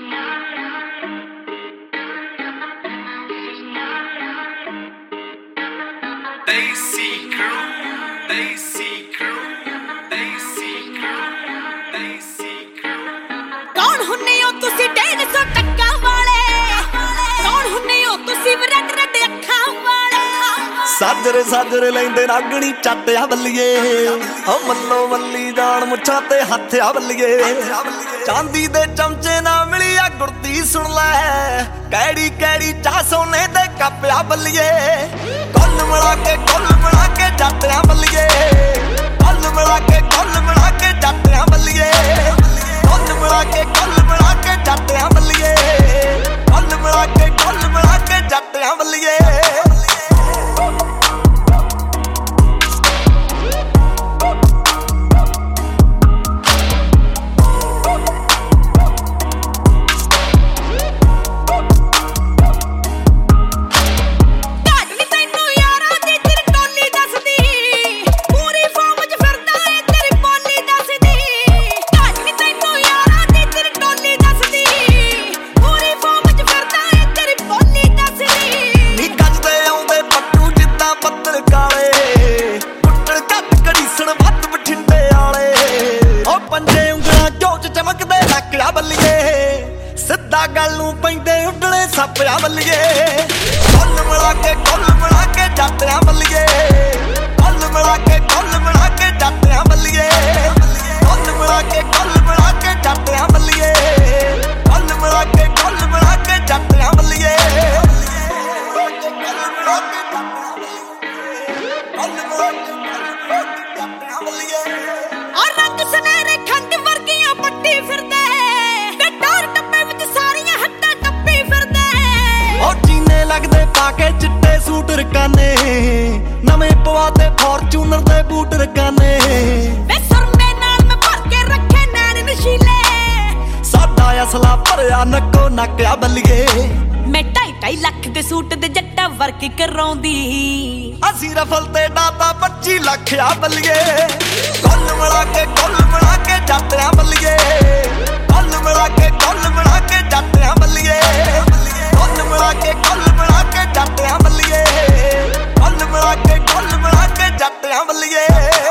कौन हुन्ने हो तुसी 150 टक्का वाले, कौन हुन्ने हो तुसी रट रट अखा वाले। साजरे साजरे लैंदे नागणी चाटिया बल्लिए, ओ मल्लो मल्ली जान मुछां ते हत्थिया बल्लिए। चांदी दे चमचे ना मिलिया गुरती सुन लै, कैड़ी कैड़ी चाह सोने दे कपिया बल्लिए। कुल मिला के जाटिया बल्लिए, कुल मिला के जाटिया बल्लिए। कुल मिला के जाटिया बल्लिए, कुल मिला के जाटिया बल्लिए। सिद्धा गल नूं पैंदे उडणे सप्पिया बल्लिए। कुल मिला के जाटिया बल्लिए, कुल मिला के जाटिया बल्लिए। कुल मिला के जाटिया बल्लिए, कुल मिला के जाटिया बल्लिए। और रंग सुनहरे खंड वर्गियां पट्टी फिरदे, लगदे पाके चिट्टे सूट रकाने, नवे पवाते फॉर्च्यूनर दे बूट रकाने। वे सुरमे नाल मैं भर के रखे नैन नशीले, साडा असला भरिया नक्को नक्या बल्लिए। मैं 2.5 लाख दे सूट दे जट्टा वर्क कराउंदी, असी रफल ते डाता 25 लाख आ बल्लिए। कुल मिला के जाटिया बल्लिए, कुल मिला के जाटिया बल्लिए। कुल मिला के जाटिया बल्लिए, कुल मिला के जाटिया बल्लिए।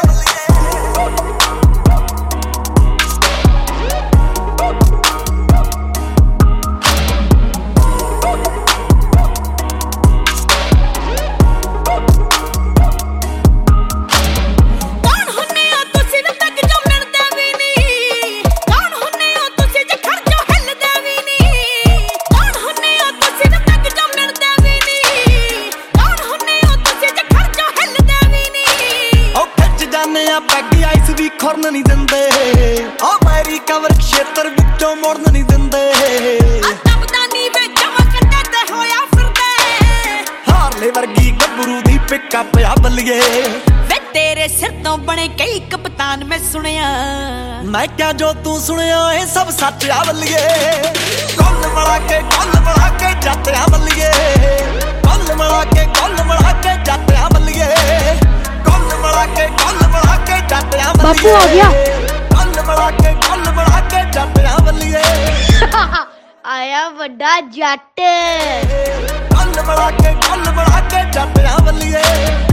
पैगी आइस भी खुरन नहीं दिंदे, ओ मेरी कवर क्षेत्र विचों मुड़न नहीं दिंदे। हारले वर्गी गबरू दी पिकअप आ बल्लिए। वे तेरे सिर तो बने कई कप्तान मैं सुनिया, मैं क्या जो तू सुनिया ये सब सच आ बल्लिए। कुल मिला के जाटिया बल्लिए, कुल मिला के जाटिया बल्लिए। कुल मिला के जाटिया बल्लिए। बापू आ गया। कुल मिला के जाटिया बल्लिए। आया वड्डा जट। कुल मिला के जाटिया बल्लिए।